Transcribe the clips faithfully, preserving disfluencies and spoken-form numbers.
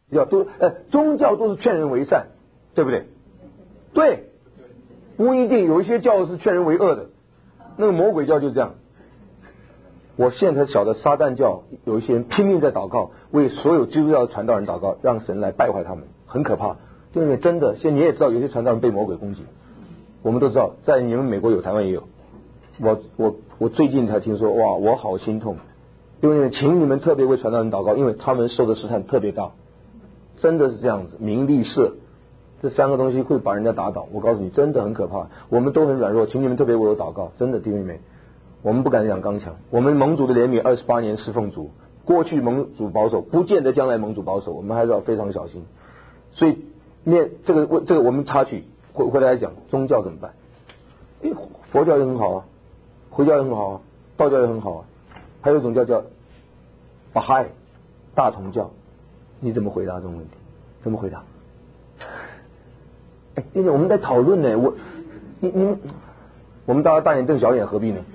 要都呃宗教都是劝人为善，对不对？对，不一定，有一些教是劝人为恶的，那个魔鬼教就是这样。我现在才晓得撒旦教有一些人拼命在祷告，为所有基督教的传道人祷告，让神来败坏他们，很可怕。因为真的，现在你也知道，有些传道人被魔鬼攻击，我们都知道，在你们美国有，台湾也有。我我我最近才听说，哇，我好心痛，因为请你们特别为传道人祷告，因为他们受的试探特别大，真的是这样子。名利色这三个东西会把人家打倒，我告诉你，真的很可怕。我们都很软弱，请你们特别为我祷告，真的弟兄妹妹，我们不敢讲刚强。我们盟主的怜悯二十八年侍奉主，过去盟主保守，不见得将来盟主保守，我们还是要非常小心。所以面这个这个我们插曲回回来讲宗教怎么办？诶，佛教也很好啊，回教也很好啊，道教也很好啊，还有一种叫叫巴哈大同教，你怎么回答这种问题？怎么回答？哎，因为我们在讨论呢，我你你们我们大家大眼瞪小眼何必呢？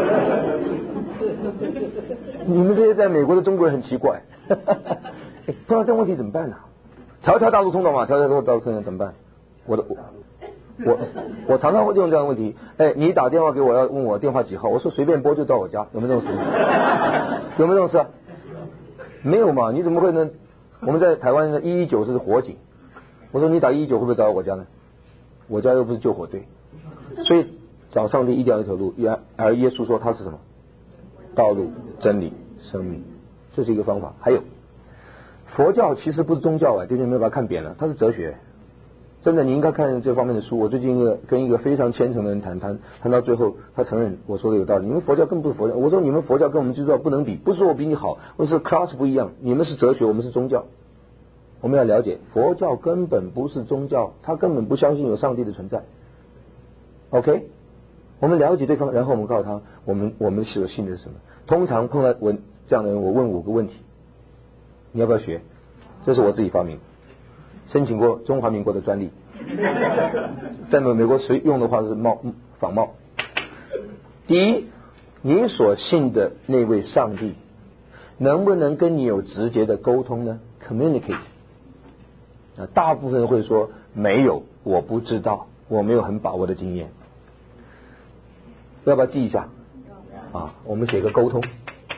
你们这些在美国的中国人很奇怪，不知道这问题怎么办呢、啊？条条大路通罗马，条条大路通罗马怎么办？我的我我我常常会用这样的问题。哎，你打电话给我要问我电话几号，我说随便拨就到我家，有没有这种事？有没有这种事啊？没有嘛？你怎么会呢？我们在台湾的一一九是火警，我说你打一一九会不会打到我家呢？我家又不是救火队，所以找上帝一定要一条路，而耶稣说他是什么？道路、真理、生命，这是一个方法。还有佛教其实不是宗教啊，弟兄们把它看扁了，它是哲学。真的，你应该看这方面的书。我最近一个跟一个非常虔诚的人谈谈，谈到最后，他承认我说的有道理。你们佛教更不是佛教，我说你们佛教跟我们基督教不能比，不是说我比你好，我是 class 不一样。你们是哲学，我们是宗教。我们要了解，佛教根本不是宗教，他根本不相信有上帝的存在。OK， 我们了解对方，然后我们告诉他，我们我们所信的是什么。通常碰到我这样的人，我问五个问题，你要不要学？这是我自己发明，申请过中华民国的专利，在美美国谁用的话是冒仿冒。第一，你所信的那位上帝能不能跟你有直接的沟通呢 ？Communicate。大部分人会说没有，我不知道，我没有很把握的经验。要不要记一下？啊，我们写个沟通。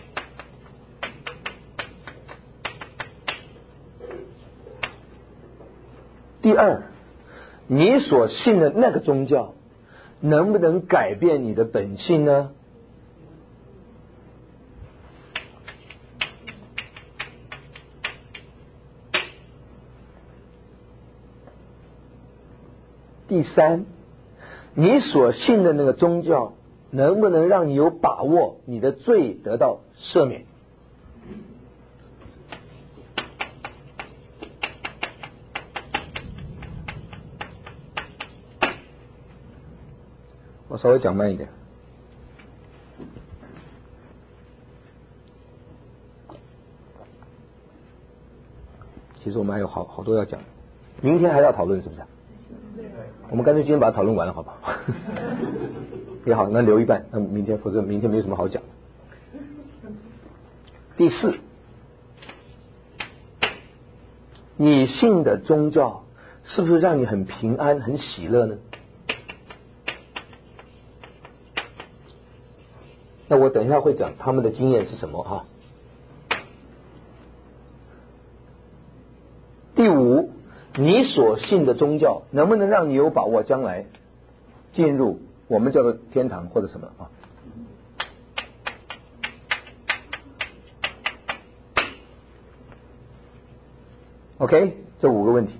第二，你所信的那个宗教能不能改变你的本性呢？第三，你所信的那个宗教能不能让你有把握你的罪得到赦免？我稍微讲慢一点。其实我们还有好好多要讲，明天还要讨论，是不是？我们干脆今天把它讨论完了，好不好？也好，那留一半，那明天，否则明天没有什么好讲。第四，你信的宗教是不是让你很平安、很喜乐呢？那我等一下会讲他们的经验是什么哈。第五，你所信的宗教能不能让你有把握将来进入我们叫做天堂或者什么啊？OK， 这五个问题，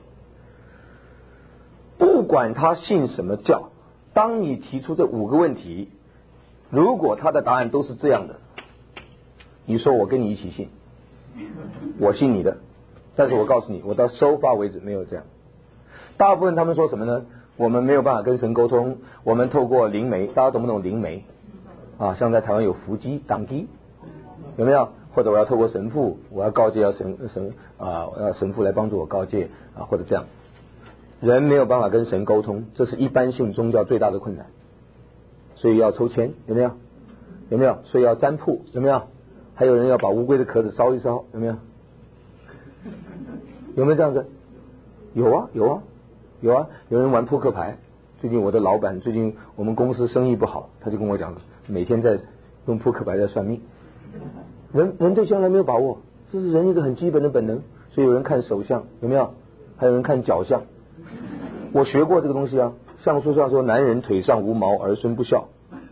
不管他信什么教，当你提出这五个问题，如果他的答案都是这样的，你说我跟你一起信，我信你的，但是我告诉你，我到收发为止没有这样。大部分他们说什么呢？我们没有办法跟神沟通，我们透过灵媒，大家懂不懂灵媒啊？像在台湾有伏击、党机，有没有？或者我要透过神父，我要告诫要神神啊，要神父来帮助我告诫啊，或者这样，人没有办法跟神沟通，这是一般性宗教最大的困难，所以要抽签，有没有？有没有？所以要占卜，有没有？还有人要把乌龟的壳子烧一烧，有没有？ 有没有这样子？有啊，有啊，有啊，有人玩扑克牌。最近我的老板，最近我们公司生意不好，他就跟我讲，每天在用扑克牌在算命。人人对将来没有把握，这是人一个很基本的本能。所以有人看手相，有没有？还有人看脚相。我学过这个东西啊，相书上说男人腿上无毛，儿孙不孝。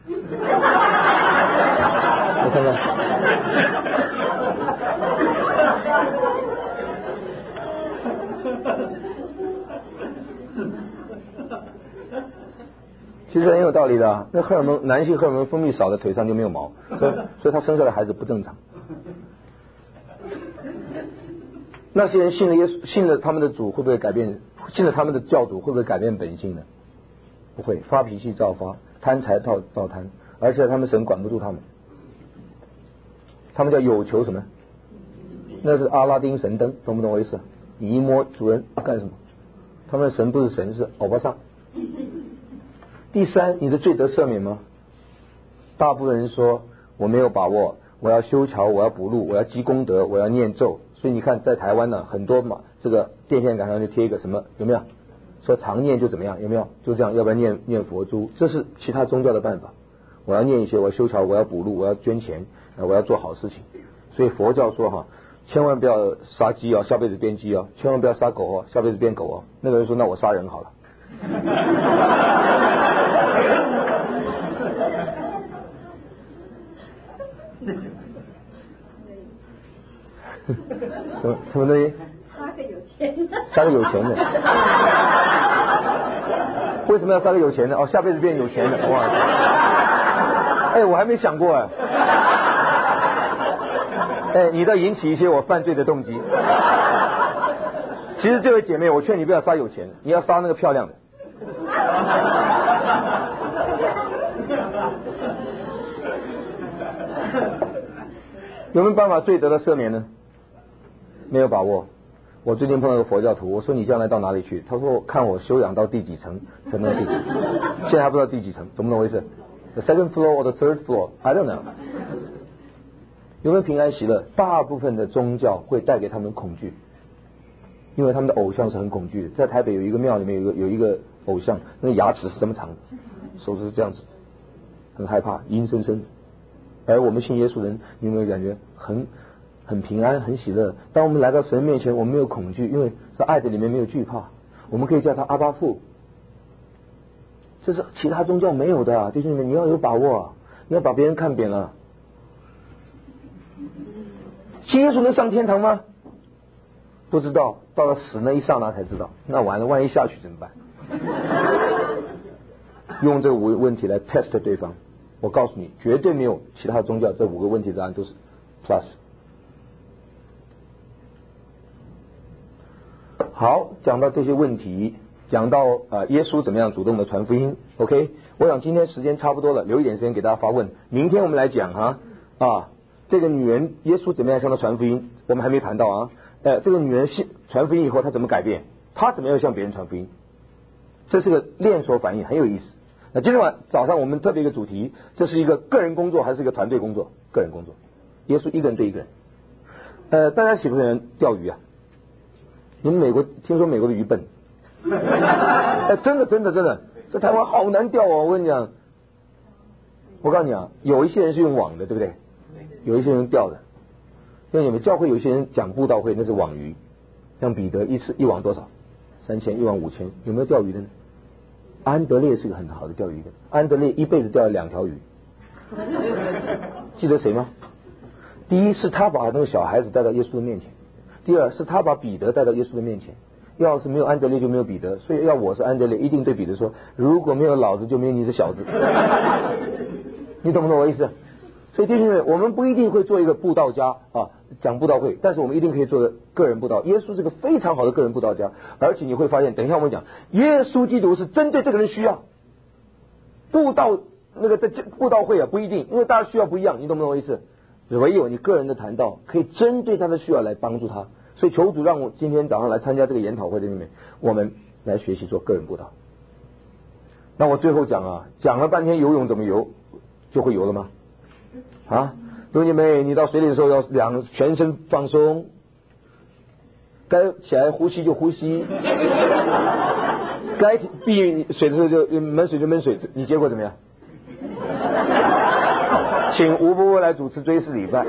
我看看。其实很有道理的、啊，那荷尔蒙，男性荷尔蒙分泌少的腿上就没有毛，所以所以他生下来孩子不正常。那些人信了耶稣，信了他们的主，会不会改变？信了他们的教主，会不会改变本性呢？不会，发脾气照发，贪财照照贪，而且他们神管不住他们，他们叫有求什么？那是阿拉丁神灯，懂不懂我意思？你一摸主人干什么？他们的神不是神，是欧巴桑。第三，你的罪得赦免吗？大部分人说我没有把握，我要修桥，我要补路，我要积功德，我要念咒。所以你看，在台湾呢，很多嘛，这个电线杆上就贴一个什么，有没有？说常念就怎么样，有没有？就这样，要不然念念佛珠，这是其他宗教的办法。我要念一些，我要修桥，我要补路，我要捐钱，我要做好事情。所以佛教说哈，千万不要杀鸡啊，下辈子变鸡啊；千万不要杀狗哦，下辈子变狗哦。那个人说，那我杀人好了。什么什么东西？ 杀个有钱的。 杀个有钱的。为什么要杀个有钱的？哦，下辈子变有钱的。哇！哎，我还没想过哎。哎，你在引起一些我犯罪的动机。其实这位姐妹，我劝你不要杀有钱的，你要杀那个漂亮的。有没有办法罪得的赦免呢？没有把握。我最近碰到一个佛教徒，我说你将来到哪里去？他说看我修养到第几层才能第几层，现在还不知道第几层，懂不懂我意思 ？The second floor or the third floor, I don't know。有没有平安喜乐？大部分的宗教会带给他们恐惧，因为他们的偶像是很恐惧的。在台北有一个庙里面有一个有一个偶像，那个牙齿是这么长的，手是这样子，很害怕，阴森森。而我们信耶稣人，你有没有感觉很很平安、很喜乐？当我们来到神面前，我们没有恐惧，因为在爱的里面没有惧怕，我们可以叫他阿爸父。这是其他宗教没有的啊，弟兄们，你要有把握啊！你要把别人看扁了。信耶稣能上天堂吗？不知道，到了死那一刹那才知道。那完了，万一下去怎么办？用这五个问题来 test 对方。我告诉你，绝对没有其他宗教这五个问题答案都是 plus。好，讲到这些问题，讲到呃耶稣怎么样主动的传福音 ，OK？ 我想今天时间差不多了，留一点时间给大家发问。明天我们来讲哈啊，这个女人耶稣怎么样向她传福音，我们还没谈到啊。呃，这个女人信传福音以后，她怎么改变？她怎么样向别人传福音？这是个连锁反应，很有意思。那今天晚早上我们特别一个主题，这是一个个人工作还是一个团队工作？个人工作，耶稣一个人对一个人。呃，大家喜不喜欢钓鱼啊？你们美国听说美国的鱼笨？哎，真的真的真的，在台湾好难钓哦！我跟你讲，我告诉你啊，有一些人是用网的，对不对？有一些人钓的。像你们教会有一些人讲布道会，那是网鱼，像彼得一次一网多少？三千，一网五千，有没有钓鱼的呢？安德烈是个很好的钓鱼的，安德烈一辈子钓了两条鱼。记得谁吗？第一是他把那个小孩子带到耶稣的面前，第二是他把彼得带到耶稣的面前。要是没有安德烈就没有彼得，所以要我是安德烈，一定对彼得说，如果没有老子就没有你这小子。你懂不懂我意思？所以弟兄们，我们不一定会做一个布道家啊，讲布道会，但是我们一定可以做个个人布道。耶稣是个非常好的个人布道家，而且你会发现，等一下我们讲，耶稣基督是针对这个人需要。布道那个在布道会啊不一定，因为大家需要不一样，你懂不懂我意思？唯有你个人的谈道可以针对他的需要来帮助他。所以求主让我今天早上来参加这个研讨会的里面，我们来学习做个人布道。那我最后讲啊，讲了半天游泳怎么游，就会游了吗？啊，兄弟们，你到水里的时候要两全身放松， 该起来呼吸就呼吸，该闭水的时候就闷水就闷水，你结果怎么样？请吴伯伯来主持追思礼拜。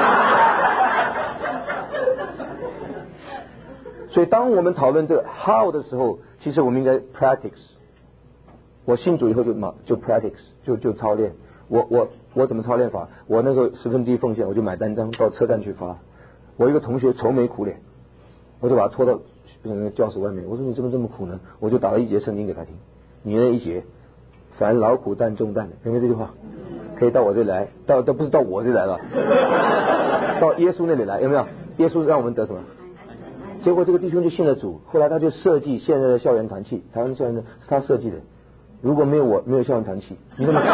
所以当我们讨论这个 how 的时候，其实我们应该 practice。我信主以后就马就 practice 就就操练。我我我怎么操练法？我那时候十分之一奉献，我就买单张到车站去发。我一个同学愁眉苦脸，我就把他拖到那个教室外面，我说你怎么这么苦呢？我就打了一节圣经给他听，你那一节，凡劳苦担重担的，有没有这句话？可以到我这里来，到都不是到我这里来了，到耶稣那里来，有没有？耶稣让我们得什么？结果这个弟兄就信了主，后来他就设计现在的校园团契，台湾校园的是他设计的。如果没有我，没有校园团契，你怎么？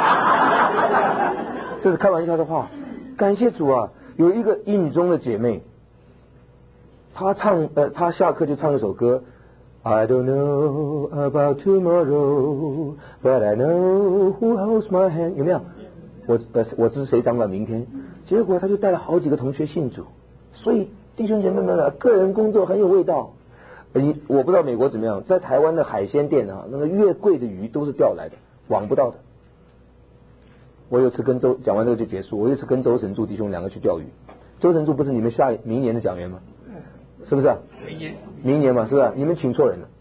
这是开玩笑的话。感谢主啊，有一个印中的姐妹，她唱呃，她下课就唱一首歌 ，I don't know about tomorrow, but I know who holds my hand。有没有？我呃，我知谁掌管明天。结果她就带了好几个同学信主，所以。弟兄姐妹们啊，个人工作很有味道。你我不知道美国怎么样，在台湾的海鲜店啊，那个越贵的鱼都是钓来的，网不到的。我有次跟周讲完这个就结束，我有一次跟周神柱弟兄两个去钓鱼。周神柱不是你们下明年的讲员吗？是不是、啊？明年。明年嘛，是不是、啊？你们请错人了。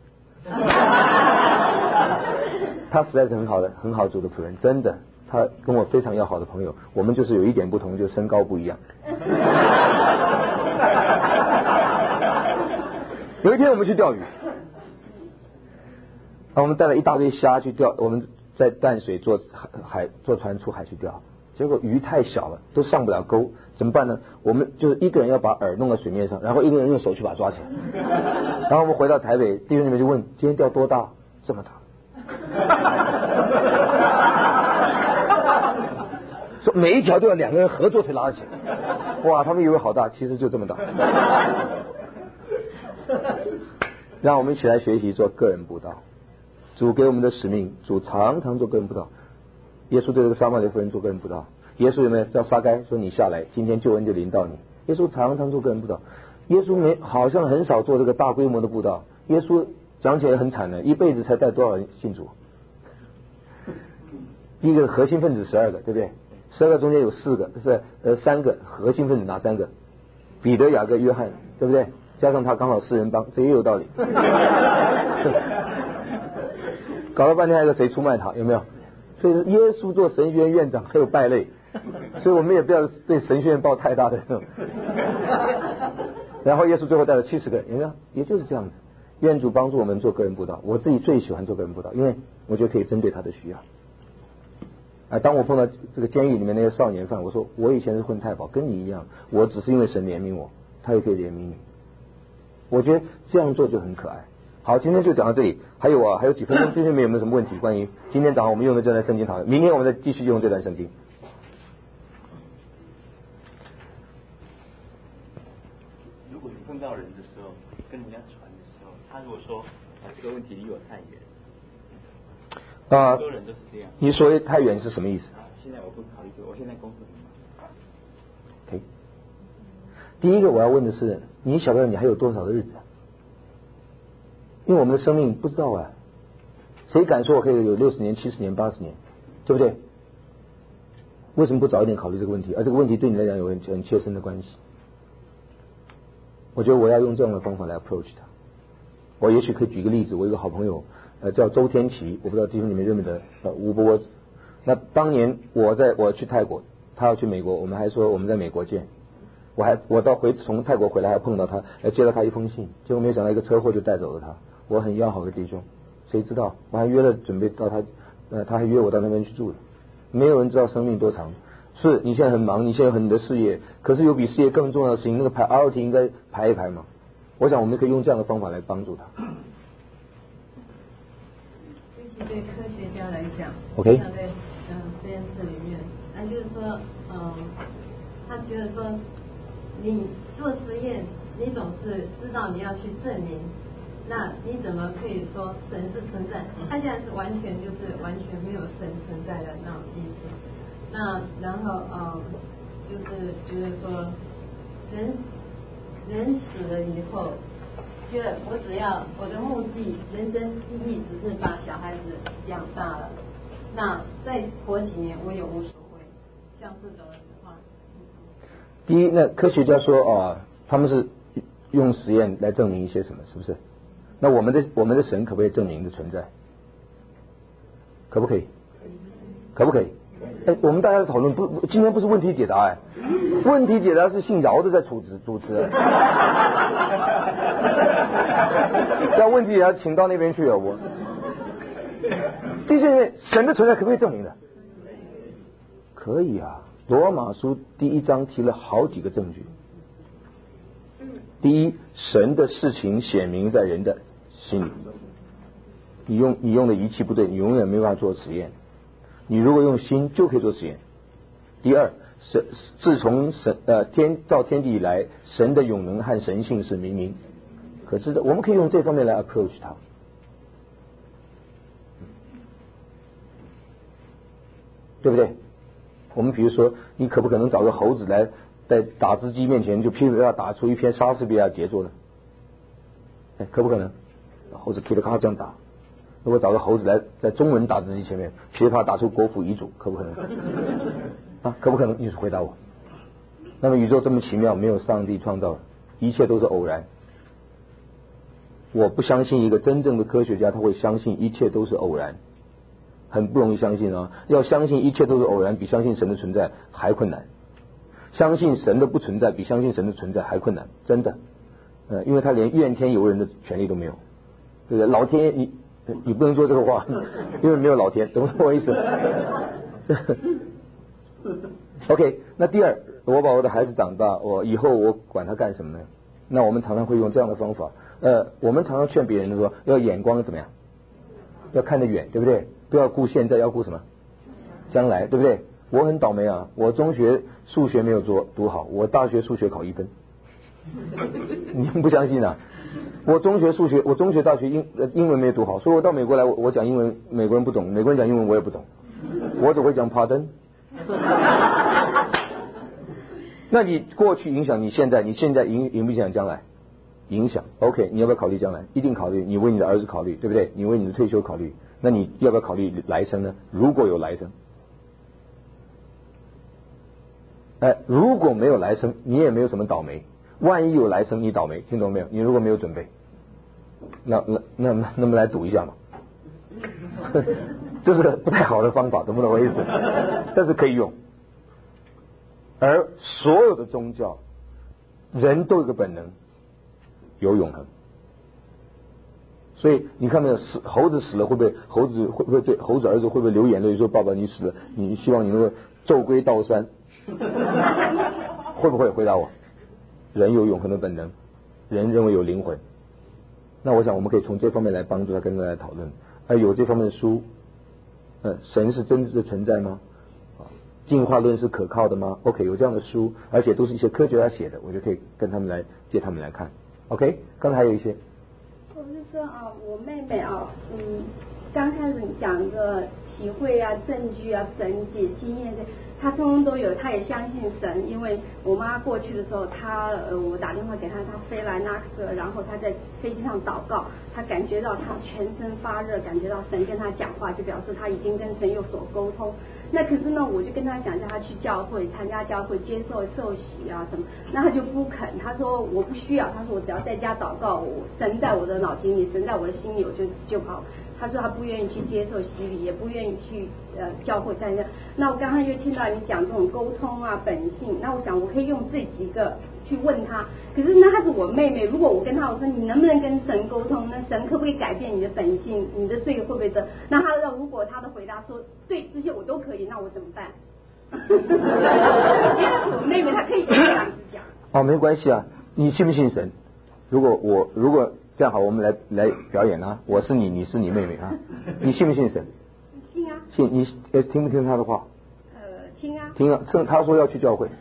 他实在是很好的，很好主的仆人，真的，他跟我非常要好的朋友。我们就是有一点不同，就身高不一样。有一天我们去钓鱼，啊，我们带了一大堆虾去钓，我们在淡水坐海坐船出海去钓，结果鱼太小了，都上不了钩，怎么办呢？我们就是一个人要把饵弄到水面上，然后一个人用手去把它抓起来，然后我们回到台北，弟兄姊妹就问今天钓多大？这么大。说每一条都要两个人合作才拉得起来，哇，他们以为好大，其实就这么大。让我们一起来学习做个人布道。主给我们的使命，主常常做个人布道。耶稣对这个撒玛利亚妇人做个人布道。耶稣有没有叫撒该说你下来，今天救恩就临到你？耶稣常常做个人布道。耶稣没好像很少做这个大规模的布道。耶稣讲起来很惨的，一辈子才带多少人信主？第一个核心分子十二个，对不对？十二个中间有四个，是呃三个核心分子，哪三个？彼得、雅各、约翰，对不对？加上他刚好四人帮，这也有道理。搞了半天还有谁出卖他？有没有？所以耶稣做神学院院长还有败类，所以我们也不要对神学院抱太大的那种。然后耶稣最后带了七十个人，有没有？也就是这样子。愿主帮助我们做个人布道，我自己最喜欢做个人布道，因为我觉得可以针对他的需要。啊，当我碰到这个监狱里面那些少年犯，我说我以前是混太保，跟你一样，我只是因为神怜悯我，他也可以怜悯你。我觉得这样做就很可爱。好，今天就讲到这里。还有啊，还有几分钟，弟兄们有没有什么问题？关于今天早上我们用的这段圣经讨论，明天我们再继续用这段圣经。 如果你碰到人的时候，跟人家传的时候，他如果说啊这个问题离我太远， 啊， 很多人都是这样。 你说太远是什么意思？ 啊，现在我不考虑这个，我现在工作很忙。 OK， 第一个我要问的是，你晓不晓得你还有多少的日子？因为我们的生命不知道啊，谁敢说我可以有六十年、七十年、八十年，对不对？为什么不早一点考虑这个问题？而这个问题对你来讲有很很切身的关系。我觉得我要用这样的方法来 approach 它。我也许可以举个例子，我有一个好朋友，呃，叫周天琪，我不知道弟兄你们认不认得，呃，吴伯伯。那当年我在我去泰国，他要去美国，我们还说我们在美国见。我还我到回从泰国回来还碰到他，还接到他一封信，结果没想到一个车祸就带走了他。我很要好的弟兄，谁知道我还约了准备到他，呃，他还约我到那边去住了。没有人知道生命多长。是你现在很忙，你现在有很多事业，可是有比事业更重要的事情，那个priority应该排一排嘛。我想我们可以用这样的方法来帮助他。 尤其对科学家来讲， OK， 他在嗯实验室里面，那就是说，嗯，他觉得说，你做实验，你总是知道你要去证明。那你怎么可以说神是存在？他现在是完全就是完全没有神存在的那种意思。那然后嗯，就是觉得说人人死了以后，觉得我只要我的目的、人生意义只是把小孩子养大了，那再活几年我也无所谓，像这种人的话。 第一，那科学家说啊，他们是用实验来证明一些什么，是不是？那我们的我们的神可不可以证明的存在？可不可以？可不可以？哎，我们大家的讨论不，今天不是问题解答哎，问题解答是姓饶的在主持主持。要问题也要请到那边去啊！我，第一件神的存在可不可以证明的？可以啊，罗马书第一章提了好几个证据。第一，神的事情显明在人的心里。你用你用的仪器不对，你永远没办法做实验。你如果用心就可以做实验。第二，神自从神呃天造天地以来，神的永能和神性是明明可知的，我们可以用这方面来 approach 它。对不对？我们比如说，你可不可能找个猴子来在打字机面前就噼里啪啦打出一篇莎士比亚杰作呢？哎，可不可能？猴子噼里啪啦这样打。如果找个猴子来在中文打字机前面噼里啪啦打出国父遗嘱，可不可能？啊，可不可能？你回答我。那么宇宙这么奇妙，没有上帝创造，一切都是偶然。我不相信一个真正的科学家他会相信一切都是偶然，很不容易相信啊！要相信一切都是偶然，比相信神的存在还困难。相信神的不存在，比相信神的存在还困难，真的。呃，因为他连怨天尤人的权利都没有，对不对？老天爷，你你不能说这个话，因为没有老天，懂我意思？OK， 那第二，我把我的孩子长大，我以后我管他干什么呢？那我们常常会用这样的方法。呃，我们常常劝别人说，要眼光怎么样？要看得远，对不对？不要顾现在，要顾什么？将来，对不对？我很倒霉啊，我中学数学没有做读好，我大学数学考一分。你们不相信啊？我中学数学，我中学大学英英文没有读好，所以我到美国来，我我讲英文，美国人不懂，美国人讲英文我也不懂，我只会讲 pardon。那你过去影响你现在，你现在影影不影响将来？影响。OK， 你要不要考虑将来？一定考虑。你为你的儿子考虑，对不对？你为你的退休考虑。那你要不要考虑来生呢？如果有来生，哎，如果没有来生，你也没有什么倒霉。万一有来生，你倒霉，听懂没有？你如果没有准备，那那那那那么来赌一下嘛？这是不太好的方法，懂不懂我意思？但是可以用。而所有的宗教，人都有个本能，有永恒。所以你看没有，死猴子死了会不会猴子会不会对猴子儿子会不会流眼泪说爸爸你死了，你希望你能够骤归道山？会不会？回答我。人有永恒的本能，人认为有灵魂。那我想我们可以从这方面来帮助他跟大家讨论。而有这方面的书，呃，神是真实的存在吗？啊，进化论是可靠的吗 ？OK， 有这样的书，而且都是一些科学家写的，我就可以跟他们来借他们来看。OK， 刚才还有一些。 我是说啊，我妹妹啊，嗯，刚开始你讲一个体会啊、证据啊、神解经验这，她通通都有，她也相信神。因为我妈过去的时候，她呃，我打电话给她，她飞来纳克，然后她在飞机上祷告，她感觉到她全身发热，感觉到神跟她讲话，就表示她已经跟神有所沟通。那可是呢，我就跟她讲，叫她去教会参加教会，接受受洗啊什么，那她就不肯。她说我不需要，她说我只要在家祷告，我神在我的脑筋里，神在我的心里，我就就好。她说她不愿意去接受洗礼，也不愿意去呃教会参加。那我刚刚又听到你讲这种沟通啊本性，那我想我可以用这几个去问她。可是那她是我妹妹，如果我跟她我说你能不能跟神沟通，那神可不可以改变你的本性，你的罪会不会得？那她要如果她的回答说对这些我都可以，那我怎么办？因为我妹妹她可以这样子讲。 哦，没关系啊，你信不信神？如果我如果这样好，我们来来表演啊！我是你，你是你妹妹啊！你信不信神？ 信啊。 信你呃听不听他的话？ 呃，听啊。 听啊，趁他说要去教会。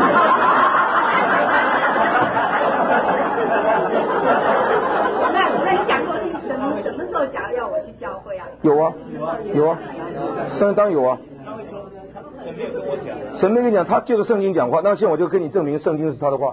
那那讲过去什么什么时候讲要我去教会啊？ 有啊，有啊，当当有啊。神没跟我讲，神没跟你讲，他借着圣经讲话，那现在我就跟你证明圣经是他的话。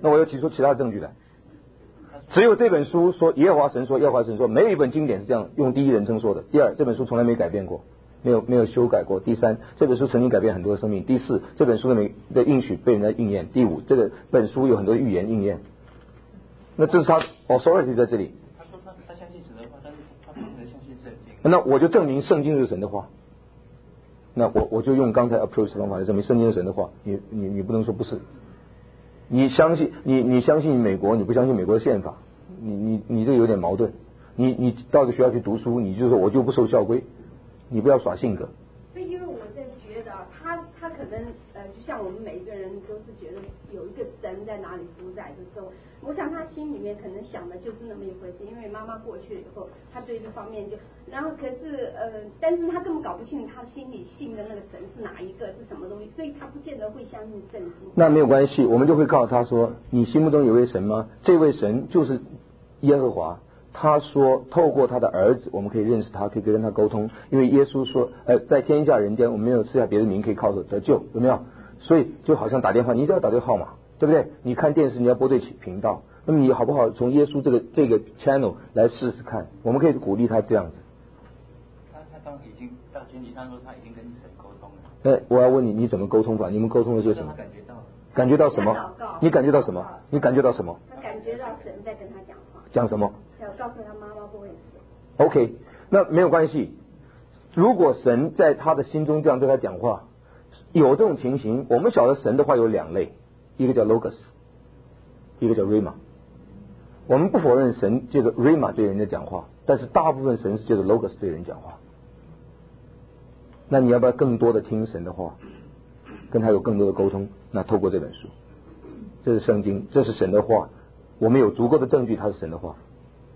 那我要提出其他证据来。只有这本书说耶和华神说，耶和华神说，没有一本经典是这样用第一人称说的。第二，这本书从来没改变过，没有没有修改过。第三，这本书曾经改变很多的生命。第四，这本书的每的应许被人家应验。第五，这个本书有很多预言应验。那这是他 authority 在这里。 他说他他相信神的话，但是他不能相信圣经。 那我就证明圣经是神的话。那我我就用刚才 approach 的方法来证明圣经是神的话。你你你不能说不是。你相信你你相信美国，你不相信美国的宪法，你你你这个有点矛盾。你你到一个学校去读书，你就说我就不受校规，你不要耍性格。 所以因为我在觉得啊，他他可能呃，就像我们每一个人都是觉得有一个神在哪里主宰的时候，我想他心里面可能想的就是那么一回事。因为妈妈过去了以后，他对这方面就，然后可是呃，但是他根本搞不清他心里信的那个神是哪一个，是什么东西，所以他不见得会相信圣经。 那没有关系，我们就会告诉他说，你心目中有位神吗？这位神就是耶和华。他说透过他的儿子我们可以认识他，可以跟他沟通，因为耶稣说呃，在天下人间我们没有赐下别的名可以靠着得救，有没有？所以就好像打电话，你一定要打对号码，对不对？你看电视你要拨对频道，那么你好不好从耶稣这个这个 channel 来试试看？我们可以鼓励他这样子。 他他当已经到前几上说他已经跟神沟通了。 哎，我要问你，你怎么沟通法？你们沟通了些什么？ 他感觉到了。 感觉到什么？你感觉到什么？你感觉到什么？ 他感觉到神在跟他讲话。 讲什么？ 要告诉他妈妈不会死。 OK， 那没有关系。如果神在他的心中这样对他讲话，有这种情形，我们晓得神的话有两类，一个叫 logos， 一个叫 rhema。我们不否认神借着 rhema 对人家讲话，但是大部分神是借着 logos 对人讲话。那你要不要更多的听神的话，跟他有更多的沟通？那透过这本书，这是圣经，这是神的话，我们有足够的证据它是神的话。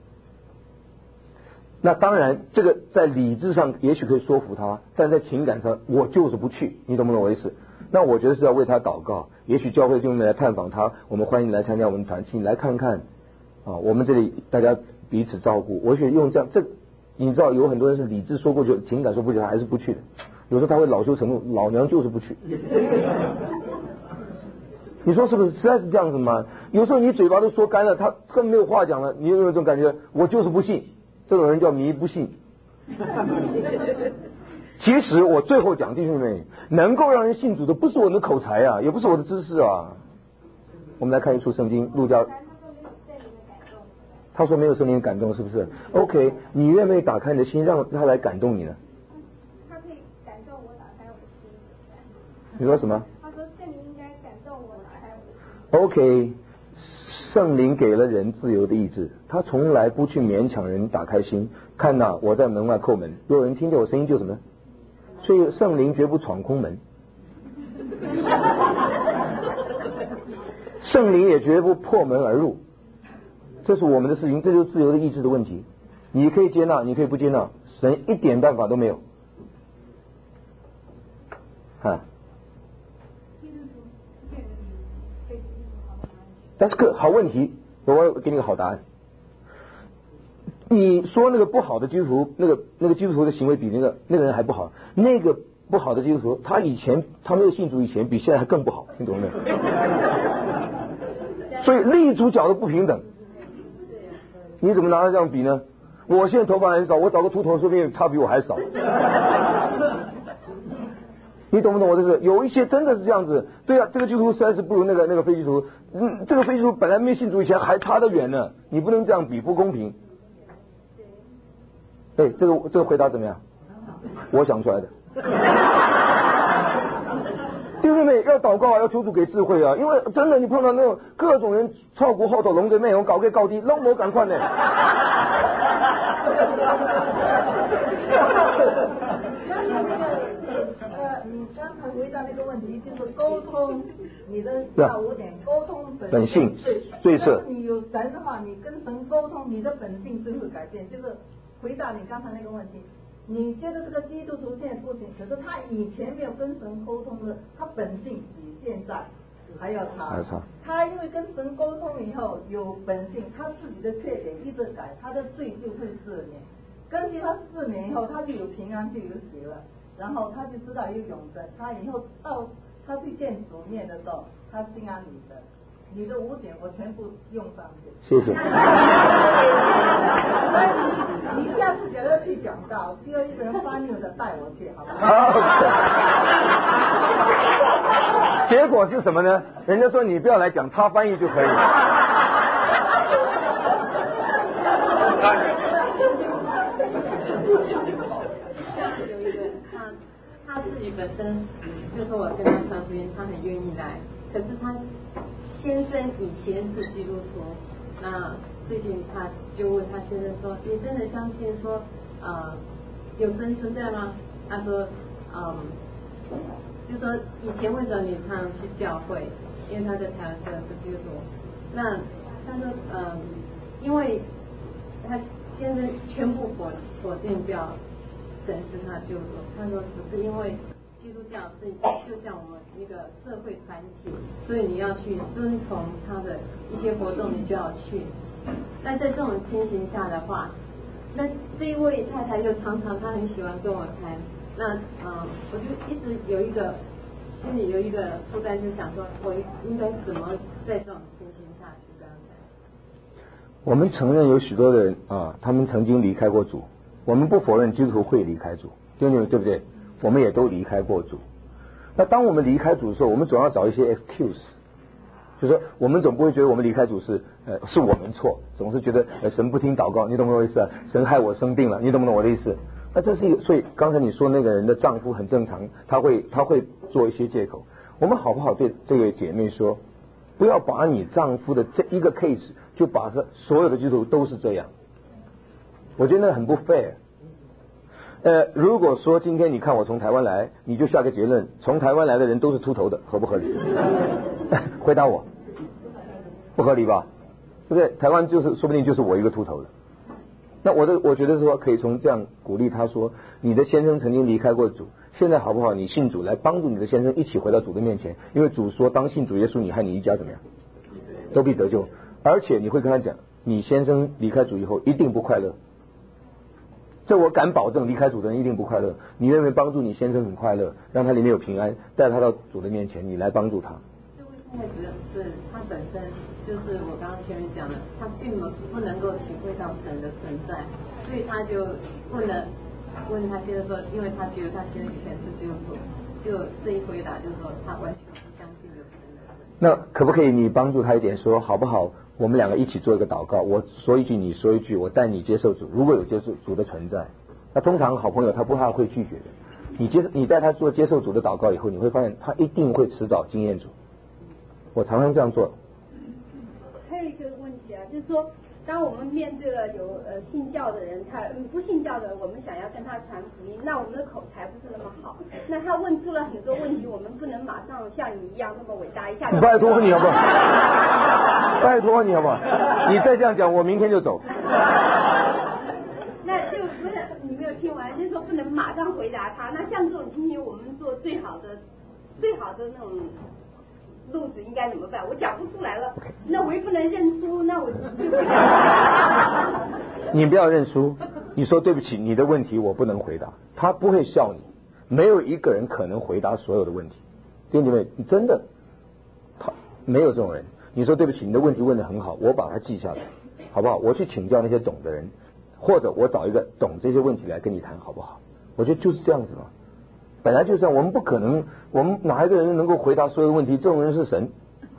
那当然这个在理智上也许可以说服他，但在情感上我就是不去，你懂不懂我意思？那我觉得是要为他祷告，也许教会就来探访他，我们欢迎你来参加我们团契，你来看看啊，我们这里大家彼此照顾。我觉得用这样，这你知道有很多人是理智说过去，情感说不去，还是不去的。有时候他会恼羞成怒，老娘就是不去。你说是不是？实在是这样子吗？有时候你嘴巴都说干了，他根本没有话讲了，你有没有这种感觉？我就是不信。这种人叫迷不信。其实我最后讲弟兄们，能够让人信主的不是我的口才啊，也不是我的知识啊。我们来看一处圣经，路加。他说没有圣灵感动，是不是 ？OK， 你愿不愿意打开你的心，让他来感动你呢？ 他可以感动我打开我的心。 你说什么？ 他说圣灵应该感动我打开我的心。 OK， 圣灵给了人自由的意志，他从来不去勉强人打开心。看呐，我在门外叩门，如果有人听见我声音就什么？所以圣灵绝不闯空门，圣灵也绝不破门而入。这是我们的事情，这就是自由的意志的问题。你可以接纳，你可以不接纳，神一点办法都没有。啊，但是个好问题，我要给你个好答案。你说那个不好的基督徒，那个那个基督徒的行为比那个那个人还不好，那个不好的基督徒，他以前他没有信主以前，比现在还更不好，听懂没有？所以立足角的不平等，你怎么拿他这样比呢？我现在头发很少，我找个秃头，说不定他比我还少。你懂不懂我这个？有一些真的是这样子，对啊，这个基督徒实在是不如那个那个非基督徒，嗯，这个非基督徒本来没信主以前还差得远呢，你不能这样比，不公平。哎，这个这个回答怎么样？我想出来的。弟兄们要祷告啊，要求主给智慧啊，因为真的你碰到那种各种人操骨后头龙的内容，搞给搞低，弄我赶快呢。 呃，你刚才回答那个问题，就是沟通，你的要五点沟通本本性最色。 你有神的话，你跟神沟通，你的本性就会改变。就是回答你刚才那个问题，你觉得这个基督徒现在不行，可是他以前没有跟神沟通的，他本性比现在还要差。 还差。 他因为跟神沟通以后有本性，他自己的缺点一直改，他的罪就会赦免。根据他赦免以后，他就有平安，就有喜乐，然后他就知道有永生。他以后到他去见主面的时候，他心安理得。 你的五点我全部用上去。 谢谢。 你你下次假如去讲到，需要一个人翻译的带我去，好不好？ 结果是什么呢？人家说你不要来讲，他翻译就可以了。 有一个他他自己本身就是我跟他传福音，他很愿意来，可是他先生以前是基督徒，那最近他就问他先生说：“你真的相信说呃有神存在吗？”他说：“嗯，就说以前为什么你常常去教会？因为他在台湾虽然是基督徒，那他说嗯，因为他先生全部否否定掉神是他救主，他说只是因为基督教是就像我们一个社会团体，所以你要去遵从他的一些活动，你就要去。那在这种情形下的话，那这一位太太又常常她很喜欢跟我谈，那嗯，我就一直有一个心里有一个负担，就想说我应该怎么在这种情形下去跟他谈。 我们承认有许多的人啊，他们曾经离开过主，我们不否认基督徒会离开主，对不对？我们也都离开过主。那当我们离开主的时候，我们总要找一些 excuse， 就是说我们总不会觉得我们离开主是呃是我们错，总是觉得呃神不听祷告，你懂不懂我意思啊？神害我生病了，你懂不懂我的意思？那这是一个，所以刚才你说那个人的丈夫很正常，他会他会做一些借口。我们好不好对这位姐妹说，不要把你丈夫的这一个 case 就把这所有的基督徒都是这样，我觉得那个很不 fair。呃，如果说今天你看我从台湾来，你就下个结论，从台湾来的人都是秃头的，合不合理？回答我，不合理吧？对不对？台湾就是说不定就是我一个秃头的。那我的我觉得说可以从这样鼓励他说，你的先生曾经离开过主，现在好不好？你信主来帮助你的先生一起回到主的面前，因为主说当信主耶稣，你和你一家怎么样，都必得救。而且你会跟他讲，你先生离开主以后一定不快乐。这我敢保证，离开主的人一定不快乐。你愿不愿意帮助你先生很快乐，让他里面有平安，带他到主的面前，你来帮助他？ 这位太太指的是他本身就是我刚刚前面讲的，他并不能够体会到神的存在，所以他就问了问他先生说，因为他觉得他先生以前是基督徒，就这一回答就是说他完全不相信有神的存在。 那可不可以你帮助他一点说好不好？我们两个一起做一个祷告，我说一句你说一句，我带你接受主，如果有接受主的存在，那通常好朋友他不太会拒绝的。你接你带他做接受主的祷告以后，你会发现他一定会迟早经验主。我常常这样做。 还有一个问题啊，就是说当我们面对了有呃信教的人，他嗯不信教的人，我们想要跟他传福音，那我们的口才不是那么好，那他问出了很多问题，我们不能马上像你一样那么伟大，一下子拜托你好不好？拜托你好不好？你再这样讲，我明天就走。 那就不是你没有听完，就是说不能马上回答他。那像这种情形，我们做最好的最好的那种路子应该怎么办？我讲不出来了，那我又不能认输，那我就你不要认输，你说对不起，你的问题我不能回答，他不会笑你，没有一个人可能回答所有的问题，弟兄姐妹，真的，他没有这种人。你说对不起，你的问题问得很好，我把它记下来，好不好？我去请教那些懂的人，或者我找一个懂这些问题来跟你谈，好不好？我觉得就是这样子嘛，本来就是这样，我们不可能，我们哪一个人能够回答所有的问题？这种人是神。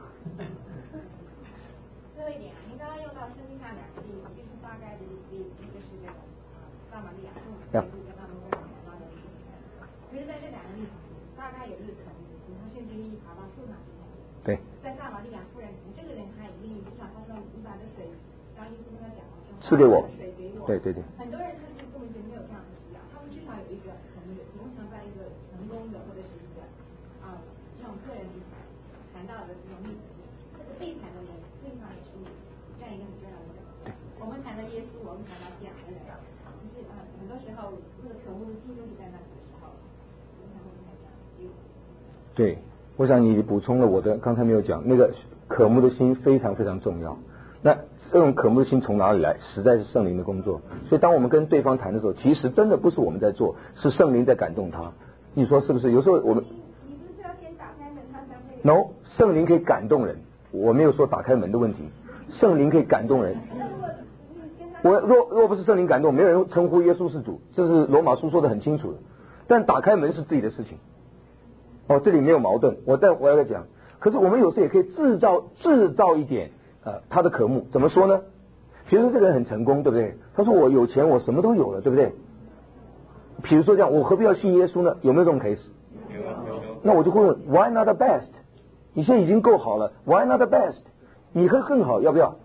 最后一点啊，您刚刚用到圣经上两个例子，就是大概的例子，一个是这个撒玛利亚妇人，一个跟他们跟海拉的例子。其实在这两个例子，大概有一个可能性，他甚至愿意爬到树上去。 对。 在撒玛利亚妇人，这个人他也愿意，至少他说你把这水，当耶稣跟他讲的时候， 赐给我， 水给我。 对对对。 很多人他就根本就没有这样的需要，他们至少有一个可能有形成在一个成功的或者是一个啊这种个人理财谈到的这种例子，这个被谈的人通常也是这样一个很重要的人。我们谈到耶稣，我们谈到这样的人，就是啊很多时候这个渴慕的心就是在那里的时候，我们才会太这样。 对，我想你补充了我的刚才没有讲那个渴慕的心非常非常重要。那这种渴慕的心从哪里来？实在是圣灵的工作。所以当我们跟对方谈的时候，其实真的不是我们在做，是圣灵在感动他。你说是不是？有时候我们你不是要先打开门，他才会 no， 圣灵可以感动人， 我没有说打开门的问题，圣灵可以感动人。我若若不是圣灵感动，没有人称呼耶稣是主，这是罗马书说的很清楚的。但打开门是自己的事情。哦，这里没有矛盾，我再回来再讲。可是我们有时候也可以制造制造一点呃他的渴慕，怎么说呢？比如说这个人很成功，对不对？他说我有钱，我什么都有了，对不对？比如说这样，我何必要信耶稣呢？有没有这种 case？ 那我就会问 Why not the best？ 你现在已经够好了 Why not the best？ 你会更好，要不要？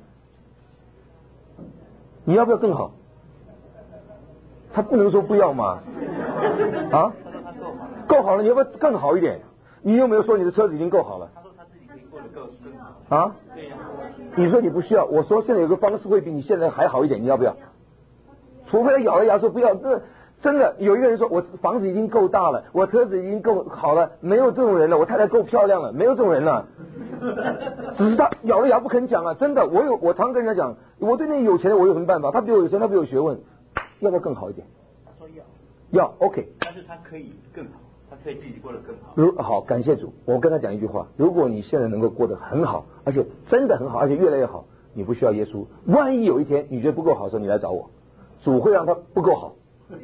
你要不要更好？他不能说不要嘛。啊？够好了，你要不要更好一点？你有没有说你的车子已经够好了？ 他说他自己可以过得更更好。 啊？你说你不需要，我说现在有个方式会比你现在还好一点，你要不要？除非他咬了牙说不要，这真的有一个人说我房子已经够大了，我车子已经够好了，没有这种人了，我太太够漂亮了，没有这种人了。只是他咬了牙不肯讲啊，真的，我有我常跟人家讲，我对那有钱的我有什么办法？他比我有钱，他比我有学问，要不要更好一点？ 他说要， 要 OK， 但是他可以更好，他可以自己过得更好。 如好，感谢主，我跟他讲一句话：如果你现在能够过得很好，而且真的很好，而且越来越好，你不需要耶稣。万一有一天你觉得不够好的时候，你来找我，主会让他不够好。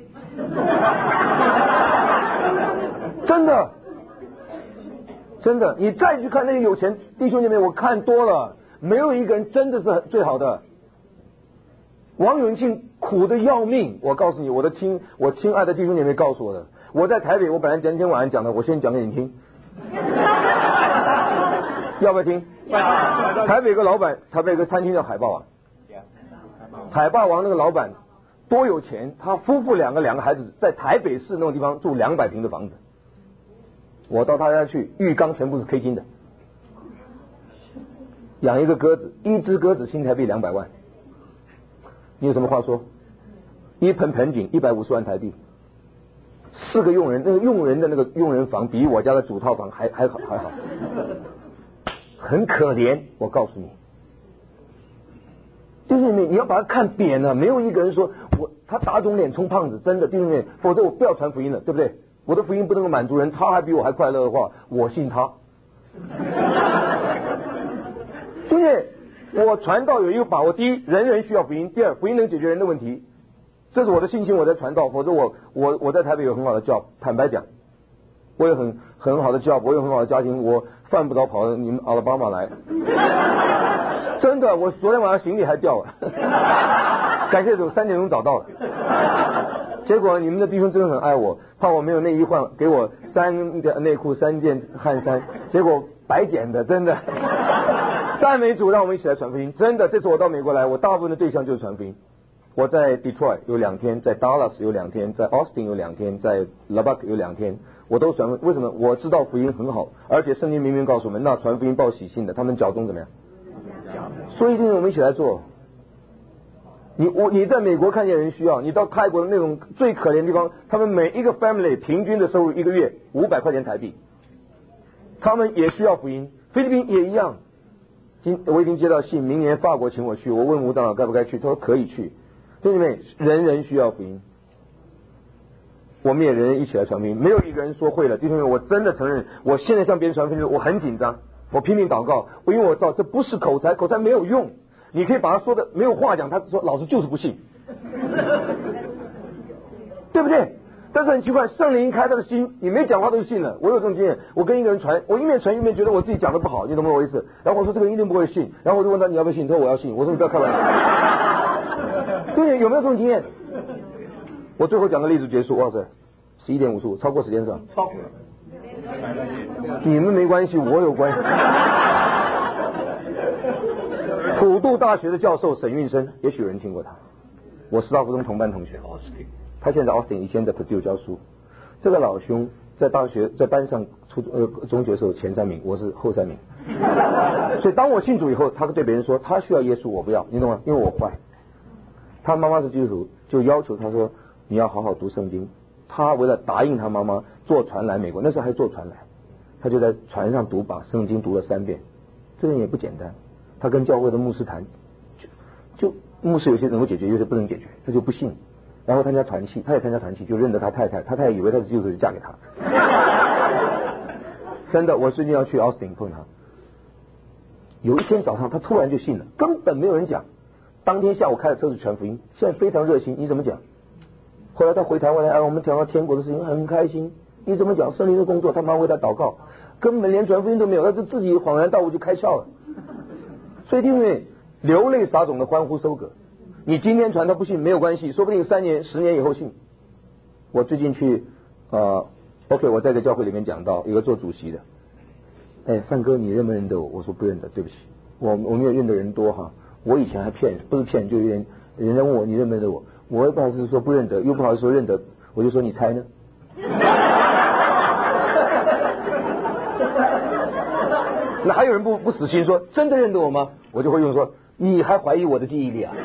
真的，真的，你再去看那些有钱弟兄姐妹，我看多了，没有一个人真的是最好的。王永庆苦的要命，我告诉你，我的亲，我亲爱的弟兄姐妹告诉我的。我在台北，我本来今天晚上讲的，我先讲给你听，要不要听？台北有个老板，台北有个餐厅叫海霸王，海霸王那个老板多有钱，他夫妇两个两个孩子在台北市那种地方住两百平的房子，我到他家去，浴缸全部是 K 金的，养一个鸽子，一只鸽子新台币两百万，你有什么话说？一盆盆景一百五十万台币。四个佣人，那个佣人的那个佣人房比我家的主套房还还好还好，很可怜。我告诉你，就是你你要把他看扁了，没有一个人说我他打肿脸充胖子，真的弟兄妹，否则我不要传福音了，对不对？我的福音不能够满足人，他还比我还快乐的话，我信他。对不对？我传道有一个把握：第一，人人需要福音；第二，福音能解决人的问题。这是我的信心，我在传道，否则我我我在台北有很好的 job， 坦白讲，我有很很好的 job， 我有很好的家庭，我犯不着跑到你们阿拉巴马来。真的，我昨天晚上行李还掉了，感谢主，三点钟找到了。结果你们的弟兄真的很爱我，怕我没有内衣换，给我三个内裤三件汗衫，结果白捡的，真的。赞美主，让我们一起来传福音。真的，这次我到美国来，我大部分的对象就是传福音。我在 Detroit 有两天，在 Dallas 有两天，在 Austin 有两天，在 Lubbock 有两天，我都传。为什么？我知道福音很好，而且圣经明明告诉我们，那传福音报喜信的，他们脚中怎么样？所以今天我们一起来做。你我你在美国看见人需要，你到泰国的那种最可怜的地方，他们每一个 family 平均的收入一个月五百块钱台币，他们也需要福音。菲律宾也一样。今我已经接到信，明年法国请我去，我问吴长老该不该去，他说可以去。弟兄们，人人需要福音，我们也人人一起来传福音。没有一个人说会了，弟兄们，我真的承认，我现在向别人传福音，我很紧张，我拼命祷告，因为我知道这不是口才，口才没有用，你可以把他说的没有话讲，他说老子就是不信，对不对？但是很奇怪，圣灵一开他的心，你没讲话都是信了。我有这种经验，我跟一个人传，我一面传一面觉得我自己讲的不好，你懂不懂我意思？然后我说这个人一定不会信，然后我就问他你要不要信，他说我要信，我说你不要开玩笑。对，有没有这种经验？我最后讲个例子结束。哇塞，十一点五十五，超过时间是吧？ 超过了。 你们没关系，我有关系。普渡大学的教授沈运生，也许有人听过他，我师大附中同班同学。他现在 Austin， 以前在 Purdue 教书。这个老兄在大学在班上初呃中学的时候前三名，我是后三名。所以当我信主以后，他对别人说他需要耶稣，我不要，你懂吗？因为我坏。他妈妈是基督徒，就要求他说你要好好读圣经。他为了答应他妈妈，坐船来美国，那时候还坐船来，他就在船上读把圣经读了三遍。这个人也不简单，他跟教会的牧师谈，就就牧师有些能够解决，有些不能解决，他就不信。然后参加团契，他也参加团契，就认得他太太，他太太以为他是基督徒，就嫁给他。真的，我最近要去 Austin 碰他。 有一天早上他突然就信了，根本没有人讲。当天下午开了车子传福音，现在非常热心，你怎么讲？后来他回台湾来，哎，我们讲到天国的事情很开心，你怎么讲？圣灵的工作，他妈为他祷告，根本连传福音都没有，他就自己恍然大悟就开窍了。所以因为流泪撒种的欢呼收割，你今天传他不信没有关系，说不定三年十年以后信。我最近去呃 OK 我在一个教会里面讲到一个做主席的，哎，范哥你认不认得我？我说不认得，对不起，我我没有认得人多哈，我以前还骗人，不是骗人，就有点人家问我你认不认得我，我也不好意思说不认得，又不好意思说认得，我就说你猜呢？那还有人不不死心说真的认得我吗？我就会用说你还怀疑我的记忆力啊？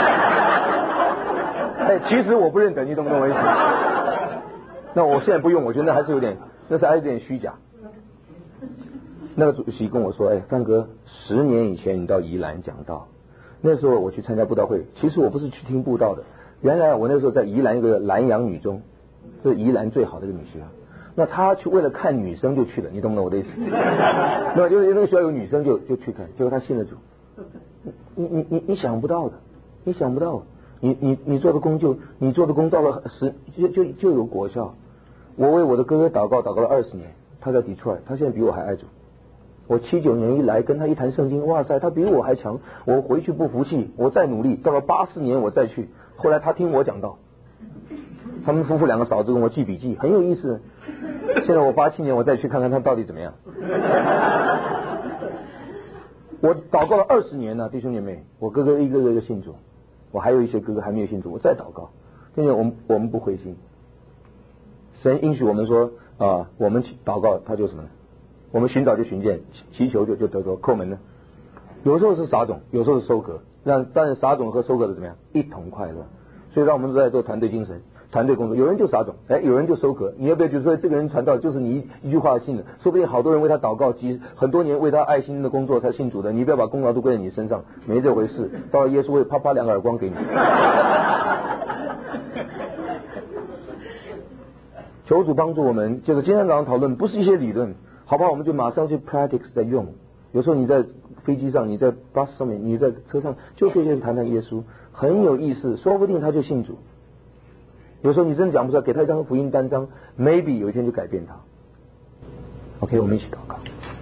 哎，其实我不认得，你懂不懂我意思？那我现在不用，我觉得那还是有点，那是还是有点虚假。那个主席跟我说，哎，范哥，十年以前你到宜兰讲道，那时候我去参加布道会，其实我不是去听布道的，原来我那时候在宜兰一个兰阳女中，这是宜兰最好的一个女学校。那他去为了看女生就去了，你懂不懂我的意思？那就是那个学校有女生就就去看，结果他信了主。你你你你想不到的，你想不到的，你你你做的工就你做的工到了十就就就有果效。我为我的哥哥祷告，祷告了二十年，他在底特律，他现在比我还爱主。我七九年一来跟他一谈圣经，哇塞，他比我还强。我回去不服气，我再努力，到了八四年我再去，后来他听我讲道，他们夫妇两个嫂子跟我记笔记，很有意思。现在我八七年我再去看看他到底怎么样。我祷告了二十年了，弟兄姐妹，我哥哥一个个一个信主，我还有一些哥哥还没有信主，我再祷告，因为我们我们不灰心。神应许我们说啊、呃，我们祷告他就什么呢？我们寻找就寻见，祈求就就得着，叩门呢。有时候是撒种，有时候是收割，让但是撒种和收割的怎么样？一同快乐。所以让我们都在做团队精神。团队工作，有人就撒种，哎，有人就收割。你要不要就说这个人传道就是你 一, 一句话信的，说不定好多人为他祷告，几很多年为他爱心的工作才信主的。你不要把功劳都归在你身上，没这回事。到了耶稣会啪啪两个耳光给你。求主帮助我们，就是今天早上讨论不是一些理论，好不好？我们就马上去 practice 在用。有时候你在飞机上，你在巴士上面，你在车上，就可以先谈谈耶稣，很有意思，说不定他就信主。有时候你真的讲不出来，给他一张福音单张 maybe 有一天就改变他。 OK 我们一起祷告。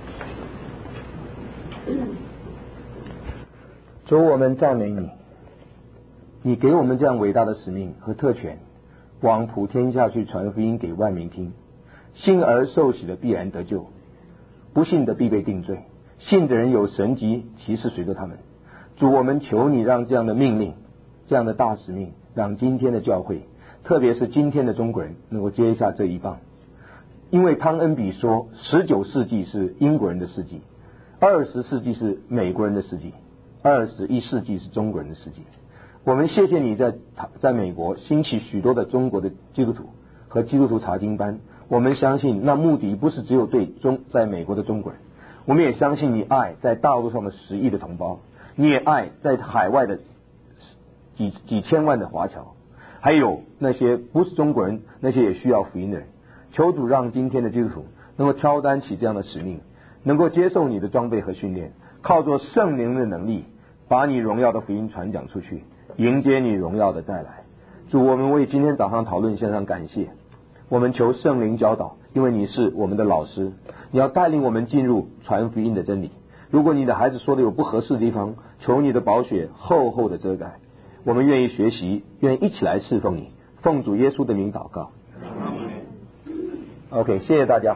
主，我们赞美你，你给我们这样伟大的使命和特权，往普天下去传福音给万民听，信而受洗的必然得救，不信的必被定罪，信的人有神迹奇事随着他们。主，我们求你让这样的命令，这样的大使命，让今天的教会，特别是今天的中国人能够接下这一棒。因为汤恩比说十九世纪是英国人的世纪，二十世纪是美国人的世纪，二十一世纪是中国人的世纪。我们谢谢你在在美国兴起许多的中国的基督徒和基督徒查经班，我们相信那目的不是只有对中在美国的中国人，我们也相信你爱在大陆上的十亿的同胞，你也爱在海外的几几千万的华侨，还有那些不是中国人，那些也需要福音的人。求主让今天的基督徒能够挑担起这样的使命，能够接受你的装备和训练，靠着圣灵的能力，把你荣耀的福音传讲出去，迎接你荣耀的再来。主，我们为今天早上讨论献上感谢，我们求圣灵教导，因为你是我们的老师，你要带领我们进入传福音的真理。如果你的孩子说的有不合适的地方，求你的宝血厚厚的遮盖。我们愿意学习，愿意一起来侍奉你，奉主耶稣的名祷告。OK， 谢谢大家。